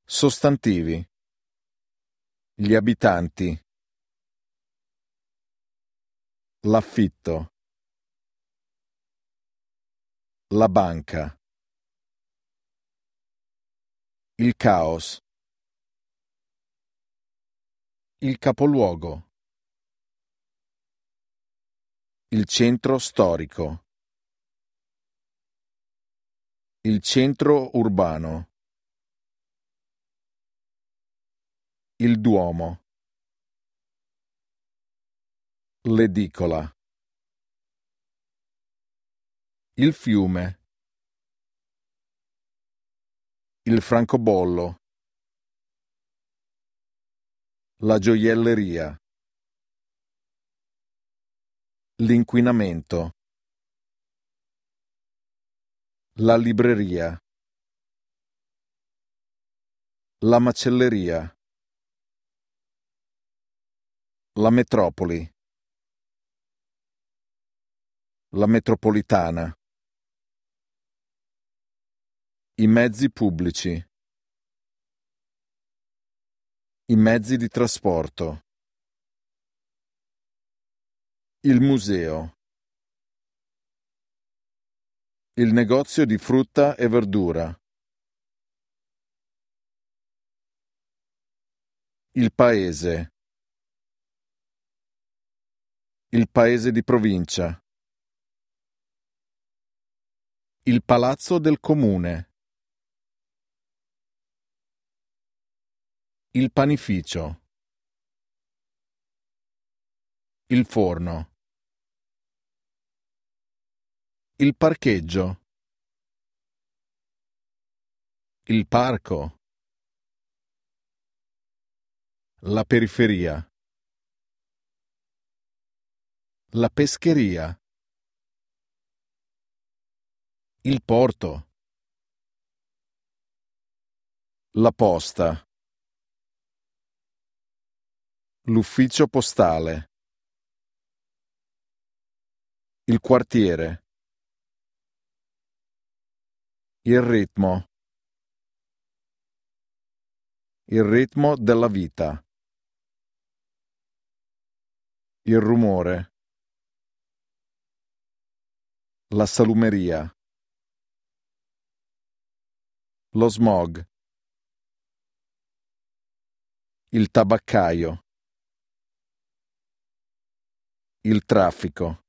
Sostantivi. Gli abitanti. L'affitto. La banca. Il caos. Il capoluogo. Il centro storico. Il centro urbano. Il Duomo. L'edicola. Il fiume. Il francobollo. La gioielleria. L'inquinamento. La libreria. La macelleria. La metropoli. La metropolitana. I mezzi pubblici. I mezzi di trasporto. Il museo. Il negozio di frutta e verdura. Il paese. Il paese di provincia. Il palazzo del comune. Il panificio. Il forno. Il parcheggio. Il parco. La periferia. La pescheria. Il porto. La posta. L'ufficio postale. Il quartiere. Il ritmo. Il ritmo della vita. Il rumore. La salumeria. Lo smog. Il tabaccaio. Il traffico.